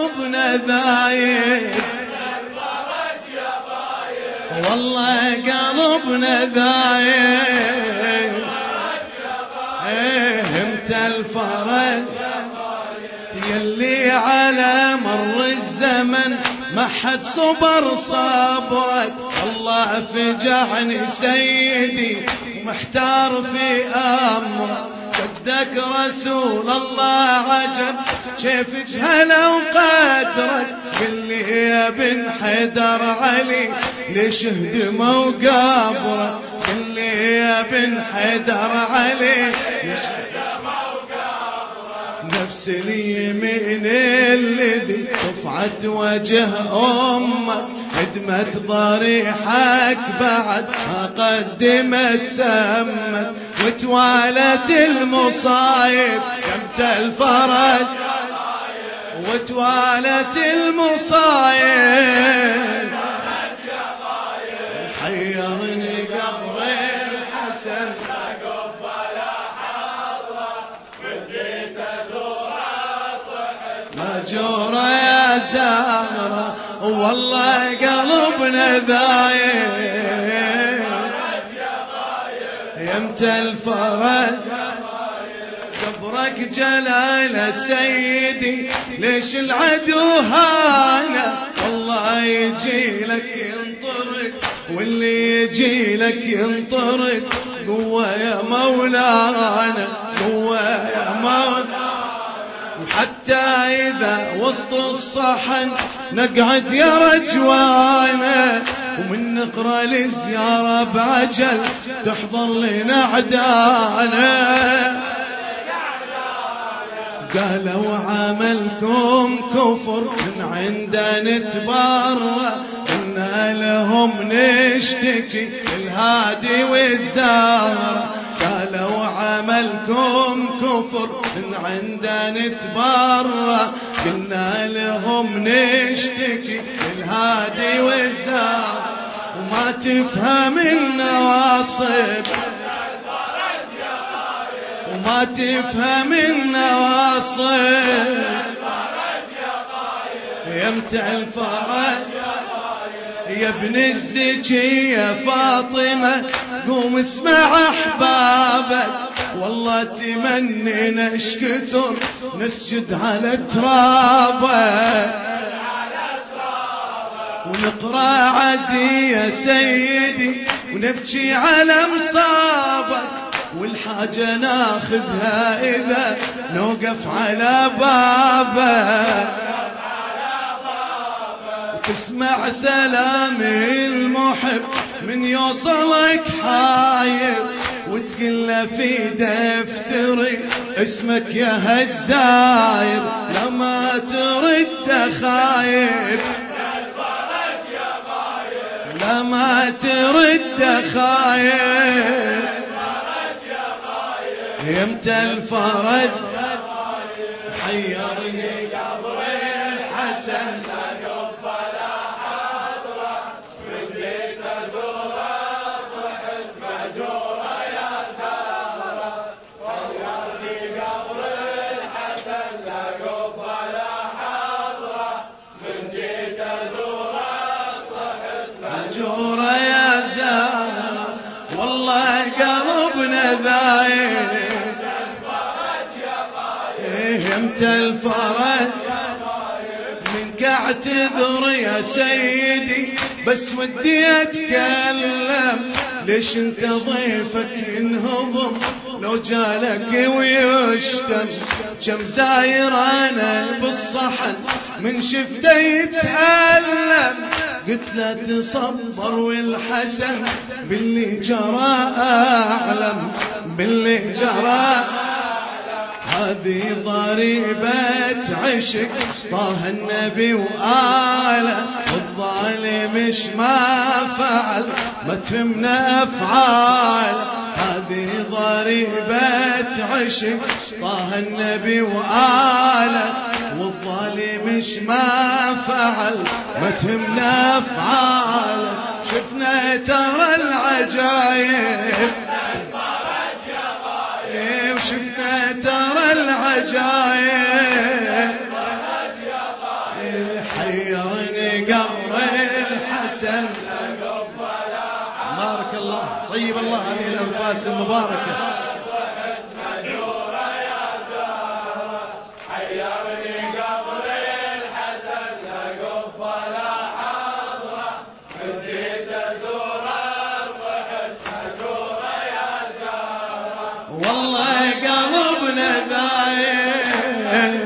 قلبنا ذايب والله قلبنا ذايب همت الفرج يلي على مر الزمن ما حد صبر صبرك الله فجعني سيدي ومحتار في أمرك صدق رسول الله عجب كيف جهلوا قدرك قل لي يا بن حيدر علي ليش هدموا قبرك قل لي يا بن حيدر علي ليش هدموا قبرك نفس اليمين الذي صفعت وجه أمك هدمت ضريحك بعد ما قدمت سمك وتوالت المصايب قمت الفرج وتوالت المصايب حيرني قبر الحسن مجورة يا زهرة والله قلبنا ذايب يمت الفرج قبرك جلال سيدي ليش العدو هانا والله يجي لك ينطرد واللي يجي لك ينطرد قوة يا مولانا قوة يا مولانا وحتى إذا وسط الصحن نقعد يا رجوانا ومن نقرأ للزيارة بعجل تحضر لنا عدانا قالوا عملكم كفر من عندنا نتبرأ إنا لهم نشتكي الهادي والزهرة قالوا عملكم كفر من عندنا نتبرأ قلنا لهم نشتكي الهادي والزهرة وما تفهم النواصب وما تفهم النواصب يمتع الفرج يا ابن الزكية فاطمة قوم اسمع أحبابك والله تمني نشكتر نسجد على ترابك ونقرأ عزي يا سيدي ونبكي على مصابك والحاجة ناخذها إذا نوقف على بابك تسمع سلامي المحب من يوصلك حايب وتقل في دفتري اسمك يا هالزاير لما ترد خايب لما ترد خايب يمتى الفرج حيرني قبر الحسن مجورة يا زهرة والله قلبنا ذايب يمت الفرج منك اعتذر يا سيدي بس ودي اتكلم ليش انت ضيفك ينهضم لو جالك ويشتم كم زاير انا بالصحن من شفته يتألم قلت لا تصبر والحسن باللي جرى أعلم باللي جرى هذه ضريبة عشق طه النبي وآله والظالم مش ما فعل ما تهمنا أفعال هذه ضريبة عشق طه النبي وآله والظالم مش ما فعل ما تهمنا أفعال شفنا ترى العجايب وشفنا ترى العجايب الحسن. بارك الله، طيب الله هذه الأنفاس المباركة. والله قلبنا ذايل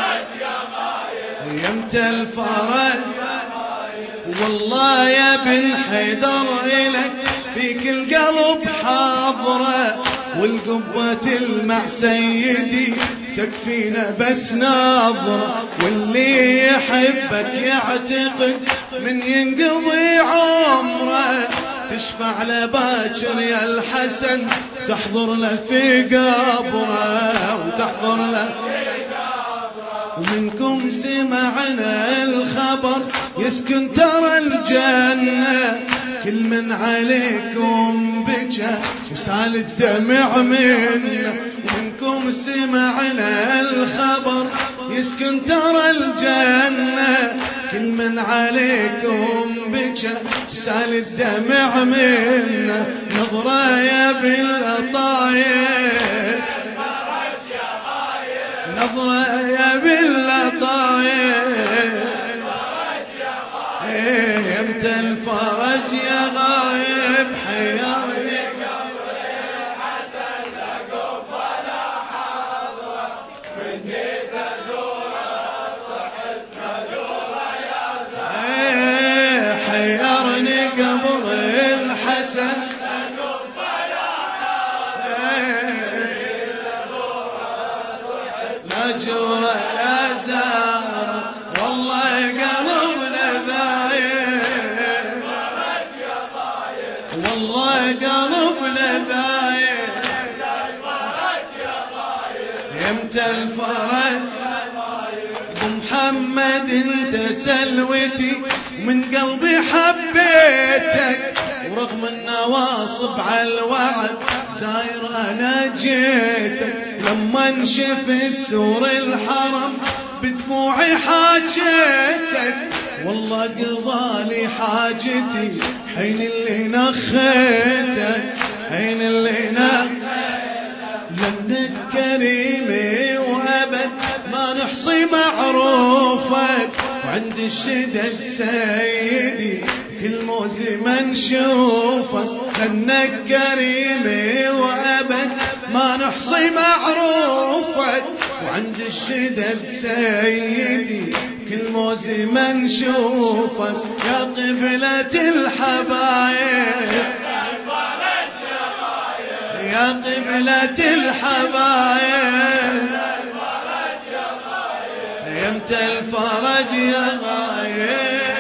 يمتى الفرج، والله يا بن حيدر إلك فيك القلب حاضرة، والقبة المع سيدي تكفينا بس ناظرة، واللي يحبك يعتقد من ينقضي عمره، تشفع له باكر يا الحسن، تحضر له في قبره وتحضر له. ومنكم سمعنا الخبر يسكن ترى الجنة، كل من عليكم بكى وسال الدمع منا. ومنكم سمعنا الخبر يسكن ترى الجنة، كل من عليكم بكى وسال الدمع منا. نظرة يا باللطايف، نظرة يا باللطايف، يمتى الفرج يا غايب حيرني قبر الحسن لقبة لا حاضرة، من جيت ازوره صحت مجوره يا زهرة، حيرني قبر الحسن لقبة لا حاضرة، مجوره يا زهرة. والله قلبنا ذايب، والله قلبنا ذايب، يمتى الفرج. محمد انت سلوتي من قلبي حبيتك، ورغم النواصب على الوعد ساير انا جيتك. لما شفت سور الحرم بدموعي حاجيتك، والله قضالي حاجتي حين اللي نخيتك، حين اللي لأنك كريمي وأبد ما نحصي معروفك، وعند الشدد سيدي كل موزمة نشوفك. لأنك كريمي وأبد ما نحصي معروفك، وعند الشدد سيدي كل موزمة نشوفك. يا قبلة الحبايب، يا قبلة الحبايب، يمتى الفرج يا غايب.